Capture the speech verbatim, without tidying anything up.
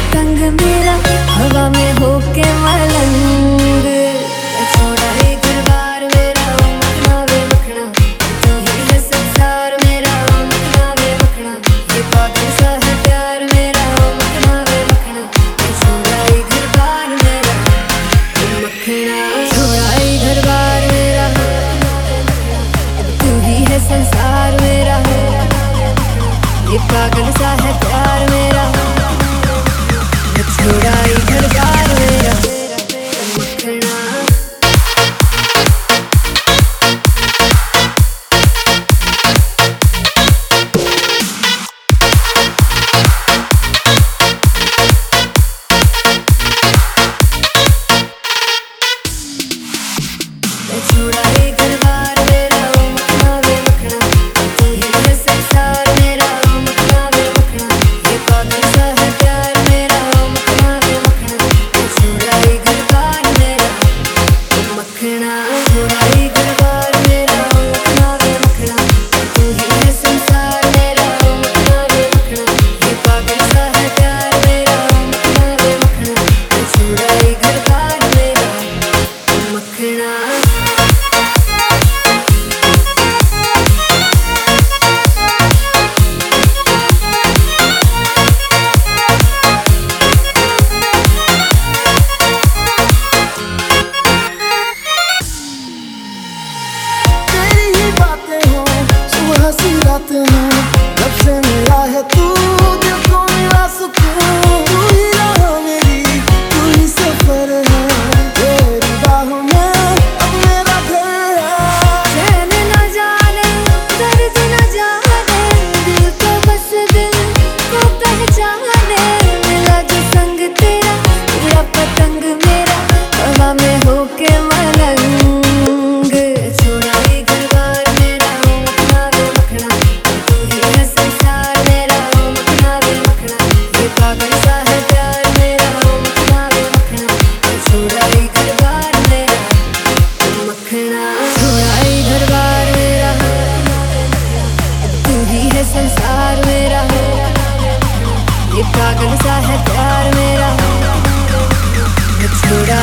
पतंग मेरा हवा में होके मलंग। छोड़ा ये घर बार मेरा मखना वे मखना, तू ही है संसार मेरा मखना वे मखना। ये पागल सा है प्यार मेरा मखना वे मखना। छोड़ा ये घर बार मेरा मखना, छोड़ा ये घर बार मेरा, तू ही है संसार मेरा। ये पागल सा है प्यार मेरा, छोड़ा ये घर बार मेरा मखना। छोड़ा ये घर बार मेरा मखना वे मखना, तू ही है संसार मेरा मखना वे मखना। ये पागल सा है प्यार मेरा मखना वे मखना। छोड़ा ये घर बार मेरा मखना, छोड़ा ये घर बार मेरा मखना वे मखना, तू ही है संसार मेरा मखना वे मखना। ये पागल सा है प्यार मेरा मखना वे मखना। छोड़ा ये घर बार मेरा मखना। रातें हैं जब से मिला है तू, दिल को मिला सुकून। तू ही राह मेरी, तू ही सफर है, तेरी बाहों में अब मेरा घर है। चैन न जाने दर्द न जाने, दिल को बस दिल को पहचाने। मिला जो संग तेरा उड़ा पतंग मेरा हवा में होके मलंग। छोड़ा ये घर बार मेरा मखना वे मखना, तू ही है संसार मेरा मखना वे मखना। ये पागल सा है प्यार मेरा मखना वे मखना। छोड़ा ये घर बार मेरा मखना, छोड़ा ये घर बार मेरा, तू ही है संसार मेरा। ये पागल सा है प्यार मेरा, छोड़ा